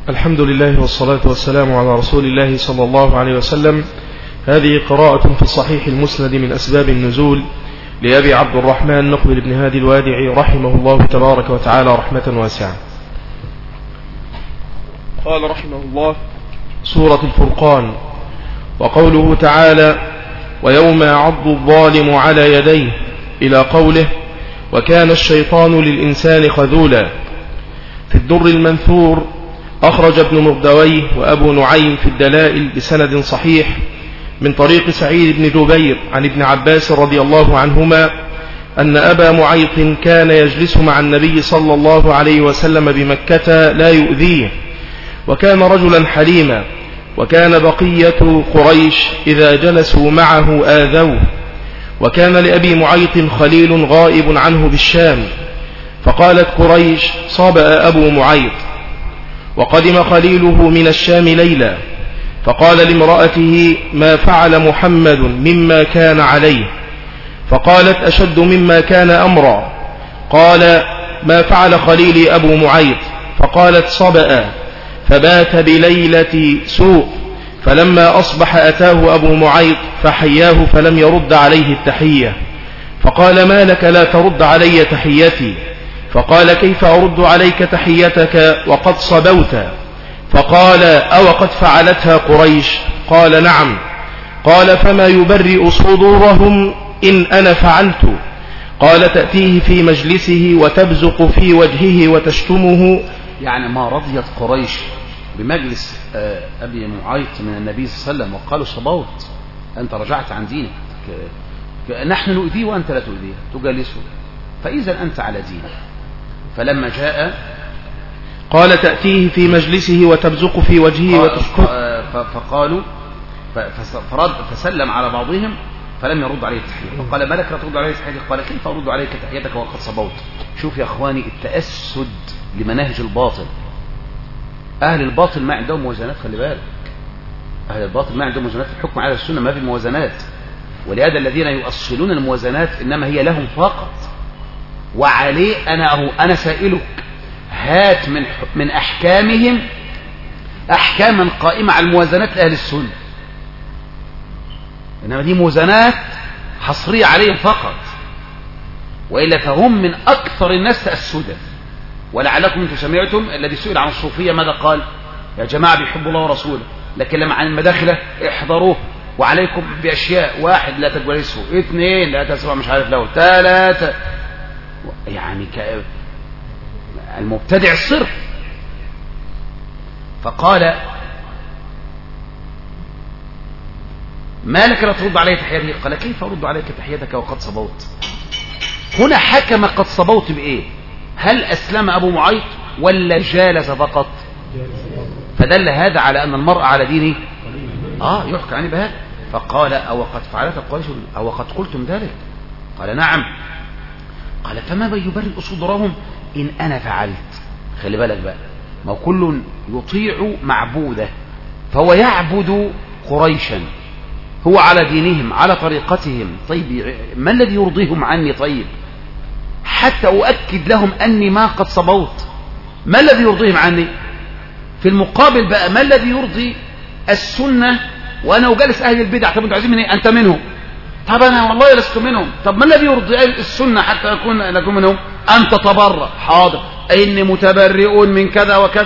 الحمد لله والصلاة والسلام على رسول الله صلى الله عليه وسلم. هذه قراءة في الصحيح المسند من أسباب النزول لأبي عبد الرحمن مقبل بن هادي الوادعي رحمه الله تبارك وتعالى رحمة واسعة. قال رحمه الله: سورة الفرقان. وقوله تعالى: ويوم يعض الظالم على يديه، إلى قوله: وكان الشيطان للإنسان خذولا. في الدر المنثور أخرج ابن مردويه وأبو نعيم في الدلائل بسند صحيح من طريق سعيد بن جبير عن ابن عباس رضي الله عنهما أن أبا معيط كان يجلس مع النبي صلى الله عليه وسلم بمكة لا يؤذيه، وكان رجلا حليما، وكان بقية قريش إذا جلسوا معه آذوه، وكان لأبي معيط خليل غائب عنه بالشام، فقالت قريش: صابأ أبو معيط. وقدم خليله من الشام ليلا، فقال لامرأته: ما فعل محمد مما كان عليه؟ فقالت: أشد مما كان أمرا. قال: ما فعل خليلي أبو معيط؟ فقالت: صبأ. فبات بليلة سوء، فلما أصبح أتاه أبو معيط فحياه فلم يرد عليه التحية، فقال: ما لك لا ترد علي تحيتي؟ فقال: كيف أرد عليك تحيتك وقد صبوت؟ فقال: أو قد فعلتها قريش؟ قال: نعم. قال: فما يبرئ صدورهم إن أنا فعلت؟ قال: تأتيه في مجلسه وتبزق في وجهه وتشتمه. يعني ما رضيت قريش بمجلس أبي معيط من النبي صلى الله عليه وسلم وقالوا: صبوت، أنت رجعت عن دينك، نحن نؤذيه وأنت لا تؤذيه، تجالسه، فإذا أنت على دينك. فلما جاء قال: تأتيه في مجلسه وتبزق في وجهه وتشتمه. فقالوا فسلم على بعضهم فلم يرد عليه التحية، فقال: ما لك لا ترد عليه تحيتك؟ قال: كيف أرد عليك تحيتك وقد صبوت؟ شوف يا أخواني التأسد لمناهج الباطل. أهل الباطل ما عندهم موازنات، خلي بالك، أهل الباطل ما عندهم موازنات في الحكم على السنة، ما في موازنات، ولهذا الذين يؤصلون الموازنات إنما هي لهم فقط. وعليه أنا سائلك، هات من أحكامهم أحكاما قائمة على الموازنات لأهل السنة، إنما دي موازنات حصرية عليهم فقط، وإلا فهم من أكثر الناس تأسدا. ولعلكم انتم سمعتم الذي سئل عن الصوفية ماذا قال؟ يا جماعة بيحبوا الله ورسوله، لكن لما عن المداخلة احذروه، وعليكم بأشياء: 1 لا تجلسوا، 2 لا تسمع مش عارف له، 3 يعني المبتدع الصرف. فقال: ما لك لا ترد علي تحيتك؟ قال: كيف أرد عليك تحيتك وقد صبوت؟ هنا حكم قد صبوت بإيه؟ هل أسلم أبو معيط ولا جالس فقط؟ فدل هذا على أن المرء على دينه يحكى عنه بهذا. فقال: أو قد فعلت قريش أو قد قلتم ذلك؟ قال: نعم. قال: فما يبرئ صدورهم إن أنا فعلت؟ خلي بالك بقى، ما كل يطيع معبوده، فهو يعبد قريشا، هو على دينهم على طريقتهم. طيب ما الذي يرضيهم عني؟ طيب حتى أؤكد لهم أني ما قد صبوت، ما الذي يرضيهم عني؟ في المقابل بقى ما الذي يرضي السنة وأنا أجالس أهل البدع؟ طب أنتوا عايزين مني؟ أنت منهم؟ طب أنا والله لست منهم. طب ما الذي يرضي السنة حتى أكون منهم؟ أن تتبرأ. حاضر، إني متبرئ من كذا وكذا.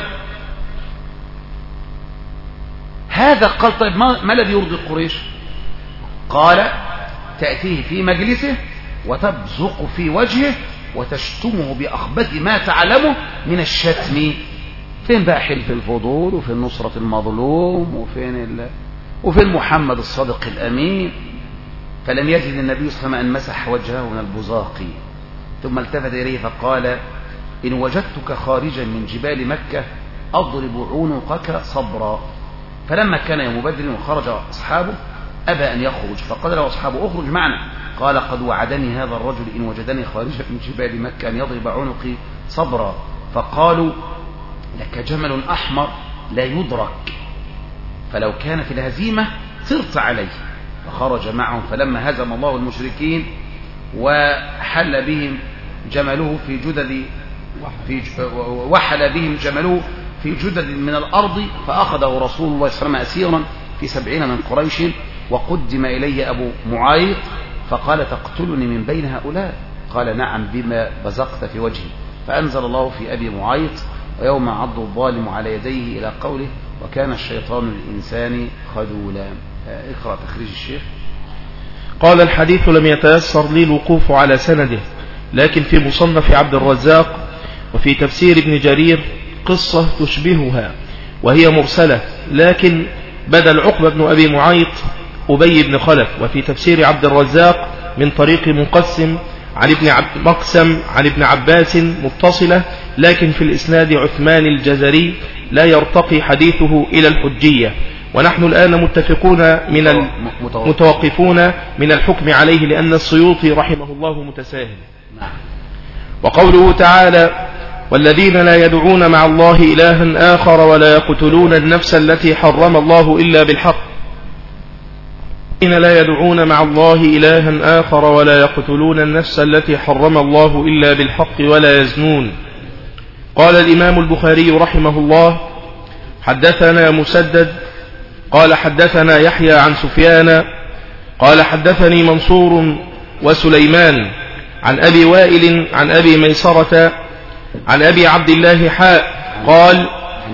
هذا قال: طيب ما الذي يرضي قريش؟ قال: تأتيه في مجلسه وتبزق في وجهه وتشتمه بأخبث ما تعلمه من الشتم. فين بقى حلف الفضول، وفين نصرة المظلوم، وفين محمد الصادق الأمين؟ فلم يجد النبي صلى الله عليه وسلم أن مسح وجهه من البزاق، ثم التفت إليه فقال: إن وجدتك خارجا من جبال مكة أضرب عنقك صبرا. فلما كان يوم بدر وخرج أصحابه أبى أن يخرج، فقال له أصحابه: أخرج معنا. قال: قد وعدني هذا الرجل إن وجدني خارجا من جبال مكة أن يضرب عنقي صبرا. فقالوا: لك جمل أحمر لا يدرك، فلو كان في الهزيمة طرت عليه. فخرج معهم، فلما هزم الله المشركين وحل بهم جمله في جدد وحل بهم جمله في جدد من الأرض فأخذه رسول الله صلى الله عليه وسلم أسيرا في 70 من قريش، وقدم إليه أبو معيط فقال تقتلني من بين هؤلاء؟ قال نعم بما بزقت في وجهي. فأنزل الله في أبي معيط ويوم عض الظالم على يديه إلى قوله وكان الشيطان للإنسان خذولا. اقرأ تخريج الشيخ. قال الحديث لم يتيسر لي الوقوف على سنده، لكن في مصنف عبد الرزاق وفي تفسير ابن جرير قصة تشبهها وهي مرسلة، لكن بدل عقبة بن أبي معيط أبي بن خلف. وفي تفسير عبد الرزاق من طريق مقسم عن ابن عباس متصلة، لكن في الإسناد عثمان الجزري لا يرتقي حديثه إلى الحجية، ونحن الآن متوقفون من الحكم عليه لأن السيوطي رحمه الله متساهل. وقوله تعالى والذين لا يدعون مع الله إلها آخر ولا يقتلون النفس التي حرم الله إلا بالحق، لا يدعون مع الله إلها آخر ولا يقتلون النفس التي حرم الله إلا بالحق ولا يزنون. قال الإمام البخاري رحمه الله حدثنا مسدد قال حدثنا يحيى عن سفيان قال حدثني منصور وسليمان عن أبي وائل عن أبي ميسرة عن أبي عبد الله قال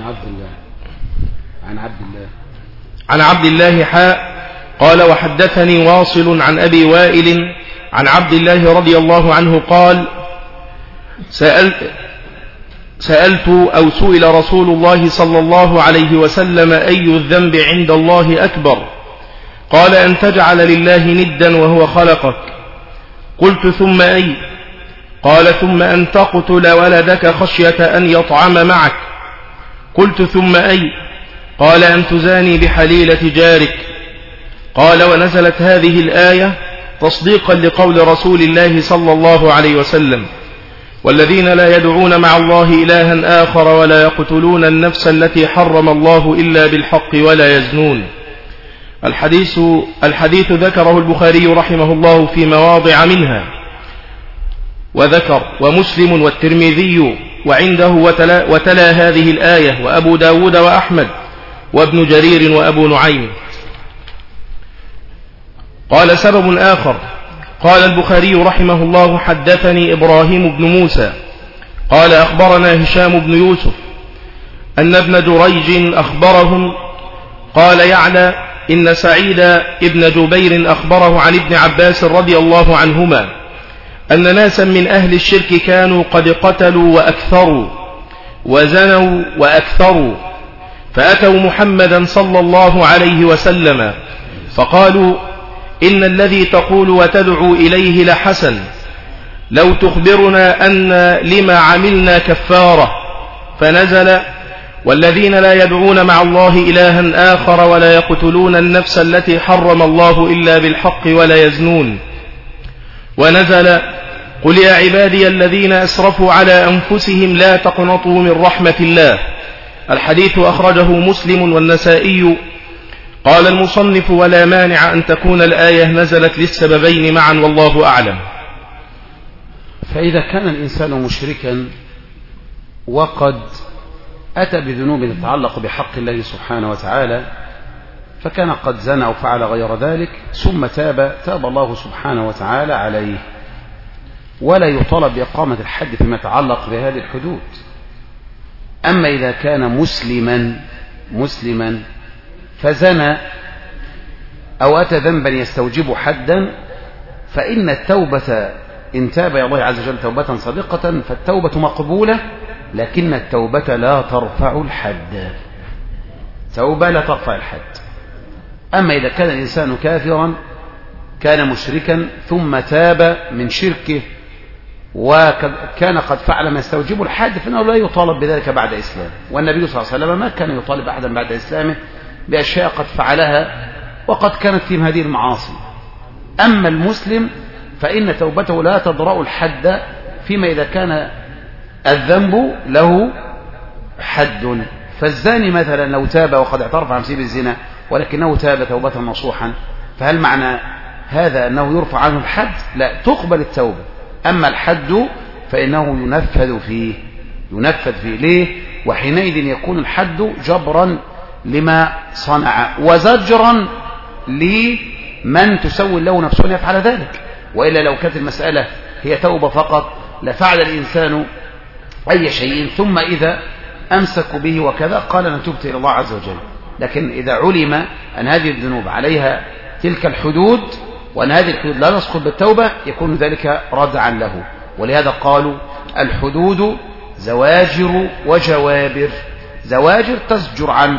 عن عبد الله قال وحدثني واصل عن أبي وائل عن عبد الله رضي الله عنه قال سألت أو سئل رسول الله صلى الله عليه وسلم أي الذنب عند الله أكبر؟ قال أن تجعل لله ندا وهو خلقك. قلت ثم أي؟ قال ثم أن تقتل ولدك خشية أن يطعم معك. قلت ثم أي؟ قال أن تزاني بحليلة جارك. قال ونزلت هذه الآية تصديقا لقول رسول الله صلى الله عليه وسلم والذين لا يدعون مع الله إلها آخر ولا يقتلون النفس التي حرم الله إلا بالحق ولا يزنون. الحديث ذكره البخاري رحمه الله في مواضع منها، وذكر ومسلم والترمذي وعنده وتلا هذه الآية وأبو داود وأحمد وابن جرير وأبو نعيم. قال سبب آخر قال البخاري رحمه الله حدثني إبراهيم بن موسى قال أخبرنا هشام بن يوسف أن ابن جريج أخبرهم قال يعلى إن سعيد ابن جبير أخبره عن ابن عباس رضي الله عنهما أن ناسا من أهل الشرك كانوا قد قتلوا وأكثروا وزنوا وأكثروا، فأتوا محمدا صلى الله عليه وسلم فقالوا إن الذي تقول وتدعو إليه لحسن، لو تخبرنا أن لما عملنا كفارة. فنزل والذين لا يدعون مع الله إلها آخر ولا يقتلون النفس التي حرم الله إلا بالحق ولا يزنون. ونزل قل يا عبادي الذين أسرفوا على أنفسهم لا تقنطوا من رحمة الله. الحديث أخرجه مسلم والنسائي. قال المصنف ولا مانع أن تكون الآية نزلت للسببين معا والله أعلم. فإذا كان الإنسان مشركا وقد أتى بذنوب تتعلق بحق الله سبحانه وتعالى، فكان قد زنى أو فعل غير ذلك ثم تاب الله سبحانه وتعالى عليه، ولا يطالب بإقامة الحد فيما يتعلق بهذه الحدود. أما إذا كان مسلما فزنى أو أتى ذنبا يستوجب حدا، فإن التوبة إن تاب إلى الله عز وجل توبة صادقة فالتوبة مقبولة، لكن التوبة لا ترفع الحد. توبة لا ترفع الحد. أما إذا كان الإنسان كافرا كان مشركا ثم تاب من شركه وكان قد فعل ما يستوجب الحد فإنه لا يطالب بذلك بعد إسلام. والنبي صلى الله عليه وسلم ما كان يطالب أحدا بعد إسلامه بأشياء قد فعلها وقد كانت في هذه المعاصي. أما المسلم فإن توبته لا تضرأ الحد فيما إذا كان الذنب له حد. فالزاني مثلا لو تاب وقد اعترف عن سبيل الزنا ولكنه تاب توبة نصوحا، فهل معنى هذا أنه يرفع عنه الحد؟ لا، تقبل التوبة. أما الحد فإنه ينفذ فيه. ليه؟ وحينئذ يكون الحد جبرا لما صنع وزجرا لمن تسول له نفسه أن يفعل ذلك. وإلا لو كانت المسألة هي توبة فقط لفعل الإنسان أي شيء ثم إذا أمسكوا به وكذا قال أنا تبت إلى الله عز وجل. لكن إذا علم أن هذه الذنوب عليها تلك الحدود وأن هذه الحدود لا تسقط بالتوبة يكون ذلك ردعا له. ولهذا قالوا الحدود زواجر وجوابر. زواجر تزجر عن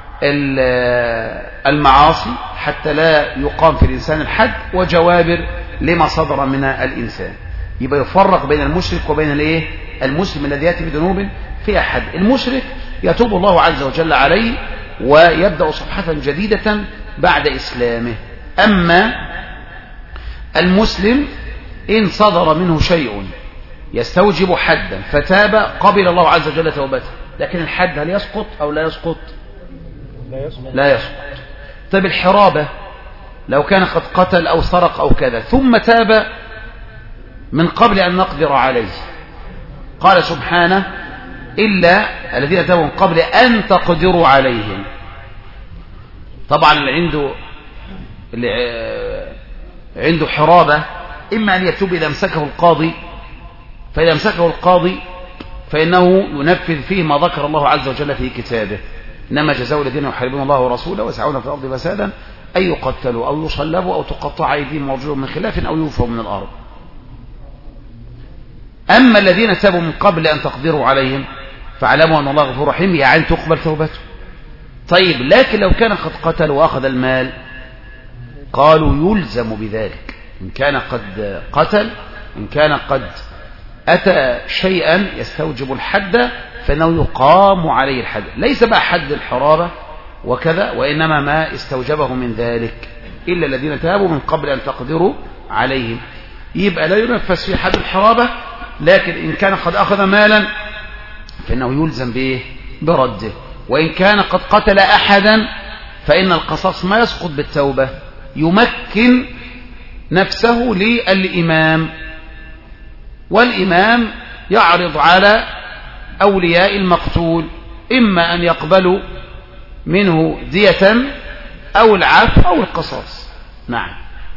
المعاصي حتى لا يقام في الإنسان الحد، وجوابر لما صدر من الإنسان. يبقى يفرق بين المشرك وبين الايه المسلم الذي يأتي بذنوب فيها حد. المشرك يتوب الله عز وجل عليه ويبدأ صفحة جديدة بعد إسلامه. أما المسلم إن صدر منه شيء يستوجب حدا فتاب قبل الله عز وجل توبته. لكن الحد هل يسقط أو لا يسقط؟ لا يسقط. طيب الحرابة لو كان قد قتل أو سرق أو كذا ثم تاب من قبل أن نقدر عليه، قال سبحانه إلا الذين تابوا من قبل أن تقدروا عليهم. طبعا اللي عنده حرابة إما أن يتوب إذا امسكه القاضي، فإذا امسكه القاضي فإنه ينفذ فيه ما ذكر الله عز وجل في كتابه: إنما جزاء الذين يحاربون الله ورسوله ويسعون في الأرض فسادا أن يقتلوا أو يصلبوا أو تقطع أيديهم وأرجلهم من خلاف أو ينفوا من الأرض. أما الذين تابوا من قبل أن تقدروا عليهم فاعلموا أن الله غفور رحيم، يعني تقبل توبته. طيب لكن لو كان قد قتل وأخذ المال قالوا يلزم بذلك. إن كان قد قتل، إن كان قد أتى شيئا يستوجب الحد فإنه يقام عليه الحد، ليس بقى حد الحرابة وكذا، وإنما ما استوجبه من ذلك، إلا الذين تابوا من قبل أن تقدروا عليهم. يبقى لا ينفذ في حد الحرابة، لكن إن كان قد أخذ مالا فإنه يلزم به برده. وإن كان قد قتل أحدا فإن القصاص ما يسقط بالتوبة، يمكن نفسه للإمام، والإمام يعرض على أولياء المقتول إما أن يقبلوا منه دية أو العفو أو القصاص. نعم.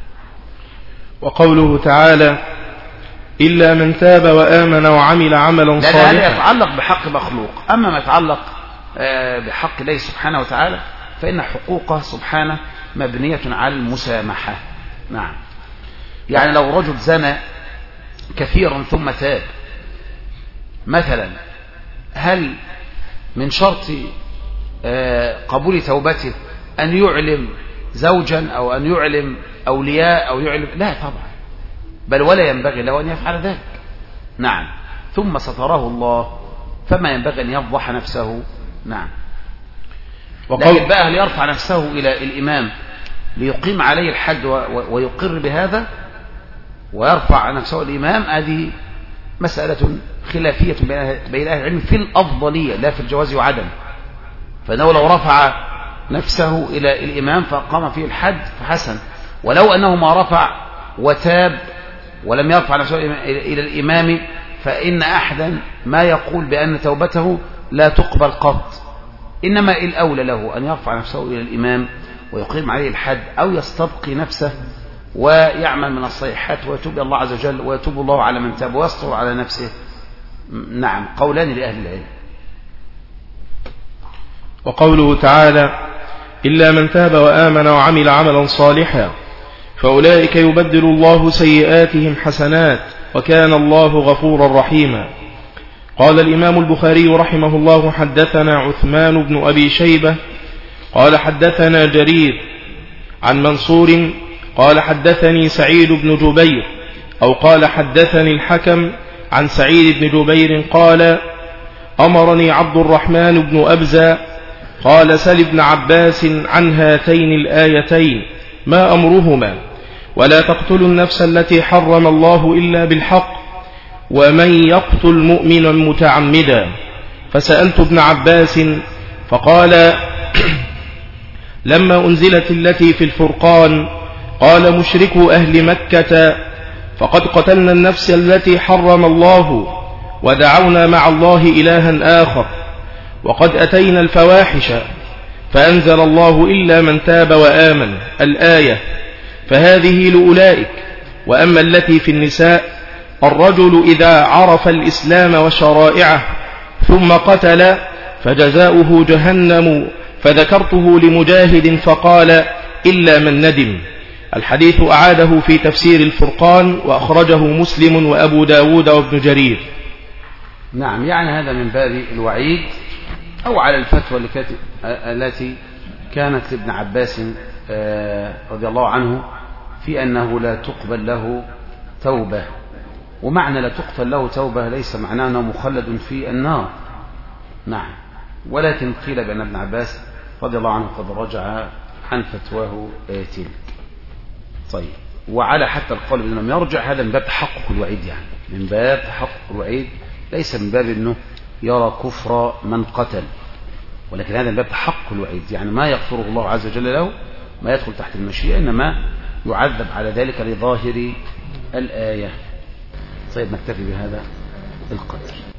وقوله تعالى إلا من تاب وآمن وعمل عملا صالحا. هذا يتعلق بحق مخلوق. أما ما يتعلق بحق الله سبحانه وتعالى فإن حقوقه سبحانه مبنية على المسامحة. نعم. يعني لو رجل زنى كثيرا ثم تاب مثلا، هل من شرط قبول توبته أن يعلم زوجا أو أن يعلم أولياء أو يعلم؟ لا طبعا، بل ولا ينبغي له أن يفعل ذلك. نعم. ثم ستره الله فما ينبغي أن يفضح نفسه. نعم. لكن بقى هل يرفع نفسه إلى الإمام ليقيم عليه الحد ويقر بهذا ويرفع نفسه الإمام؟ هذه مسألة خلافية بين أهل العلم في الأفضلية لا في الجواز وعدم. فإنه لو رفع نفسه إلى الإمام فقام فيه الحد فحسن، ولو أنه ما رفع وتاب ولم يرفع نفسه إلى الإمام فإن أحدا ما يقول بأن توبته لا تقبل قط، إنما الأولى له أن يرفع نفسه إلى الإمام ويقيم عليه الحد، أو يستبقي نفسه ويعمل من الصيحات ويتوب الله عز وجل، ويتوب الله على من تاب ويستر على نفسه. نعم. قولان لأهل العلم. وقوله تعالى إلا من تاب وآمن وعمل عملا صالحا فأولئك يبدل الله سيئاتهم حسنات وكان الله غفورا رحيما. قال الإمام البخاري رحمه الله حدثنا عثمان بن أبي شيبة قال حدثنا جرير عن منصور قال حدثني سعيد بن جبير أو قال حدثني الحكم عن سعيد بن جبير قال أمرني عبد الرحمن بن أبزة قال سل ابن عباس عن هاتين الآيتين ما أمرهما ولا تقتلوا النفس التي حرم الله إلا بالحق ومن يقتل مؤمنا متعمدا. فسألت ابن عباس فقال لما أنزلت التي في الفرقان قال مشركو أهل مكة فقد قتلنا النفس التي حرم الله ودعونا مع الله إلها آخر وقد أتينا الفواحش فأنزل الله إلا من تاب وآمن الآية، فهذه لأولئك. وأما التي في النساء: الرجل إذا عرف الإسلام وشرائعه ثم قتل فجزاؤه جهنم، فذكرته لمجاهد فقال: إلا من ندم. الحديث أعاده في تفسير الفرقان، وأخرجه مسلم وأبو داود وابن جرير. نعم، يعني هذا من باب الوعيد أو على الفتوى التي كانت لابن عباس رضي الله عنه في أنه لا تقبل له توبة. ومعنى لا تقبل له توبة ليس معناه أنه مخلد في النار، نعم، ولكن قيل بأن ابن عباس رضي الله عنه قد رجع عن فتواه تلك. طيب، وعلى حتى القول بأنه يرجع، هذا من باب تحقق الوعيد، يعني من باب تحقق الوعيد، ليس من باب أنه يرى كفر من قتل، ولكن هذا من باب تحقق الوعيد، يعني ما يغفره الله عز وجل له ما يدخل تحت المشيئة، إنما يعذب على ذلك لظاهر الآية. طيب، نكتفي بهذا القدر.